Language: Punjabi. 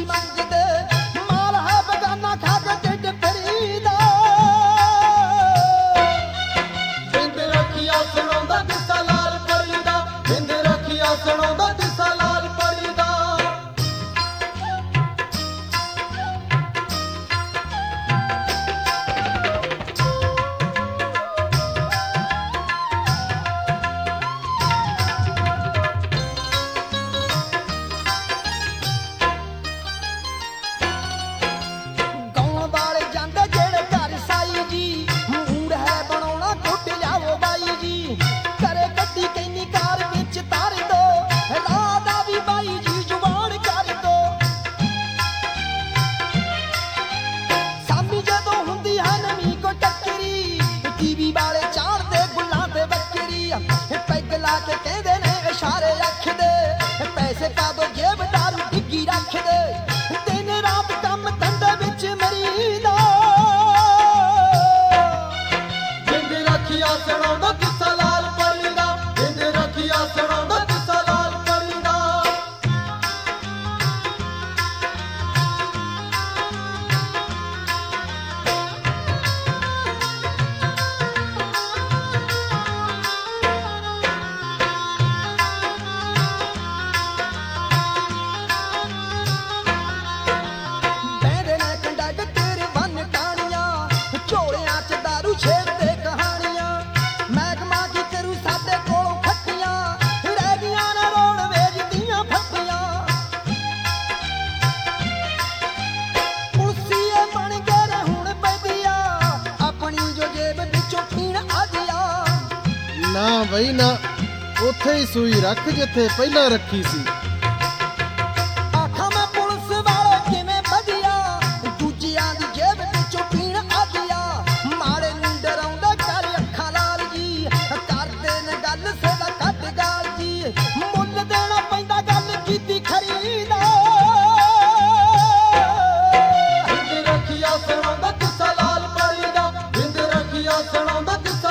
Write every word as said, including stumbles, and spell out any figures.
ਮੰਗਦੇ ਮਾਲ ਹੈ ਬਗਾਨਾ ਖਾ ਕੇ ਢਿੱਡ ਫਰੀਦਾ ਬਿੰਦ ਰੱਖਿਆ ਸੁਣਾਉਂਦਾ ਕਿੱਸਾ ਲਾਲ ਪਰੀ ਦਾ ਬਿੰਦ ਰੱਖਿਆ ਸੁਣਾਉਂਦਾ ਕਿੱਸਾ ਲਾਲ ਪਰੀ ਦਾ ਗਾਉਣ ਵਾਲੇ ਜਾਂਦੇ ਜਿਹੜੇ ਘਰ ਸਾਈ ਜੀ ਮੂਡ ਹੈ ਬਣਾਉਣਾ ਕੁੱਟ ਜਾਵੋ ਬਾਈ ਜੀ ਕਰੇ ਗੱਡੀ ਕੈਨੀ ਕਾਰ ਵਿੱਚ ਤਾਰ ਦੋ ਰਾਹ ਦਾ ਵੀ ਬਾਈ ਜੀ ਜੁਬਾਨ ਕਰ ਦੋ ਸਾਮੀ ਜਦੋਂ ਹੁੰਦੀ ਹੈ ਨਵੀਂ ਕੋ ਟੱਕਰੀ ਟੀਵੀ ਵਾਲੇ ਚਾੜਦੇ ਗੁੱਲਾਂ ਤੇ ਬੱਕਰੀ ਪੈਗ ਲਾ ਕੇ ਕਹਿੰਦੇ ਨੇ ਇਸ਼ਾਰੇ ਰੱਖਦੇ ਪੈਸੇ ਪਾ ਦੋ ਜੇਬ ਦਾਰੂ ਡਿੱਗੀ ਰੱਖਦੇ ਦਿਨ ਰਾਤ ਕੰਮ ਧੰਦੇ ਵਿੱਚ ਮਰੀਦਾ ਬਿੰਦ ਰੱਖਿਆ ਸੁਣਾਉਂਦਾ ਕਿੱਸਾ ਲਾਲ ਪਰੀ ਦਾ ਬਿੰਦ ਰੱਖਿਆ ਸੁਣਾਉਂਦਾ ਕਿੱਸਾ ਲਾਲ ਪਰੀ ਦਾ ਬਹਿੰਦੇ ਨੇ ਕੰਡਕਟਰ ਬੰਨ ਟਾਣੀਆਂ ਝੋਲਿਆਂ 'ਚ ਦਾਰੂ ਛੇੜਦੇ ਕਹਾਣੀਆਂ ਮਹਿਕਮਾ ਕੀ ਕਰੂ ਸਾਡੇ ਕੋਲੋਂ ਖੱਟੀਆਂ ਰਹਿ ਗਈਆਂ ਨੇ ਰੋਡਵੇਜ਼ ਦੀਆਂ ਫੱਟੀਆਂ ਪੁਲਸੀਏ ਬਣ ਗਏ ਨੇ ਹੁਣ ਪੈਂਦੀਆਂ ਆਪਣੀ ਜੋ ਜੇਬ ਵਿੱਚੋਂ ਪੀਣ ਆਜਿਆ ਨਾ ਬਈ ਨਾ, ਉੱਥੇ ਹੀ ਸੂਈ ਰੱਖ ਜਿੱਥੇ ਪਹਿਲਾਂ ਰੱਖੀ ਸੀ। ਆਖਾਂ ਮੈਂ ਪੁਲਿਸ ਵਾਲੇ ਕਿਵੇਂ ਵਧੀਆ ਦੂਜਿਆਂ ਦੀ ਜੇਬ ਵਿੱਚੋਂ ਪੀਣ ਆਜਿਆ ਮਾਰੇ ਨੂੰ ਡਰਾਉਂਦਾ ਕਰ ਅੱਖਾਂ ਲਾਲ ਜੀ ਕਰਦੇ ਨੇ ਗੱਲ ਸਦਾ ਕੱਢ ਗਾਲ ਜੀ ਮੁੱਲ ਦੇਣਾ ਪੈਂਦਾ ਗੱਲ ਕੀਤੀ ਖਰੀਦਾ ਬਿੰਦ ਰੱਖਿਆ ਸੁਣਾਉਂਦਾ ਕਿੱਸਾ ਲਾਲ ਪਰੀ ਦਾ ਬਿੰਦ ਰੱਖਿਆ ਸੁਣਾਉਂਦਾ ਕਿੱਸਾ